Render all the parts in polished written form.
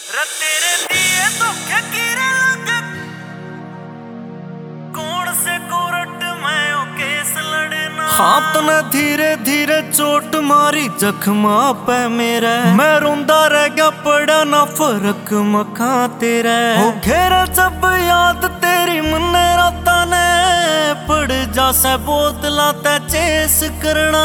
तेरे दिए धोखे कीरे लगे कौन से कोरट में ओ केस लड़ना। हाथ ने धीरे धीरे चोट मारी जख्मा पे मेरे, मैं रोंदा रह गया पड़ा ना फर्क मखा तेरे। हो घेरा जब याद तेरी मन्ने राता ने पड़ जासे बोतला ते चेस करना।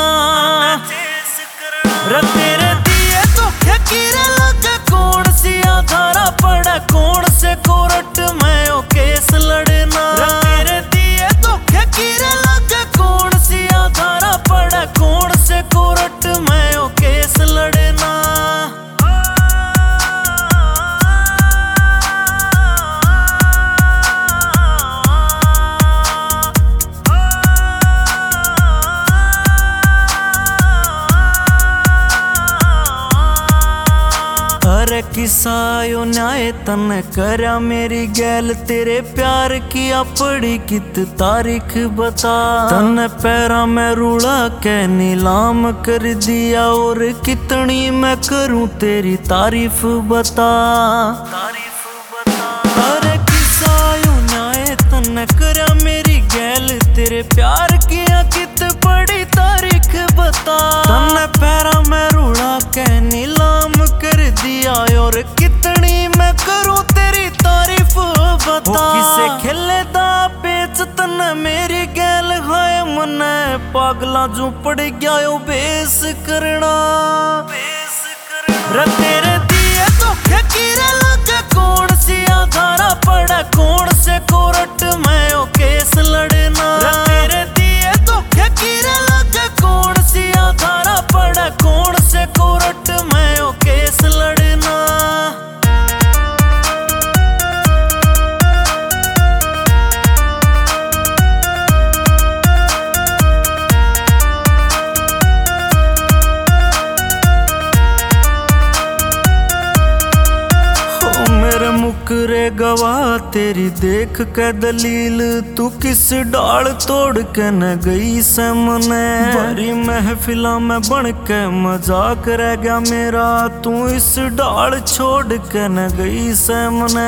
तेरे दिए धोखे कीरे लगे कौन सी आधारा पड़ा कौन से कोर्ट में ओ केस लड़ना। तेरे दिए धोखे कीरे लगे कौन सी आधारा पड़ा कौन से कोर्ट में ओ केस लड़ना। अरे किसायो न्याय तन करा मेरी गैल तेरे प्यार की अपड़ी कित तारीख बता। तन पैरा में रूड़ा के नीलाम कर दिया और कितनी मैं करूं तेरी तारीफ बता। अरे किसायो न्याय तन करा मेरी गैल तेरे प्यार की कित बड़ी तारीख बता। तन पैरा में रूड़ा के नीलाम कर दिया और कितनी मैं करूं तेरी तारीफ बता। किसे खेले दा पेच तन मेरी गैल है मन पागला जो पड़ गया ओ बेस करना। तेरे दिए धोखे कीरे लगे कौन सी आधारा पड़ा कौन से कोर्ट में ओ केस लड़ना। तेरे दिए धोखे कीरे लगे कौन सी आधारा पड़ा कौन से कोर्ट में ओ केस लड़ना। मुकरे गवाह तेरी देख के दलील तू किस डाल तोड़ के न गई सामने। बड़ी महफिला में बन के मजाक रह गया मेरा तू इस डाल छोड़ के न गई सामने।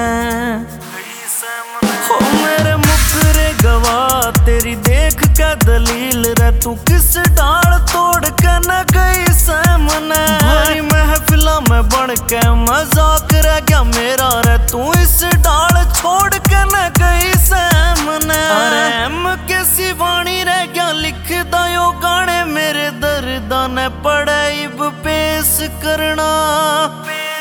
हो मेरे मुकरे गवाह तेरी देख के दलील रे तू किस डाल तोड़ के न गई सामने। बड़ी महफिला में बन के मजाक रह गया मेरा रे तू इस डाल छोड़ के न गई सामने। एम के सिवानी रह गया लिखदा यो गाने मेरे दर्दा ने पड़े इब पेश करना।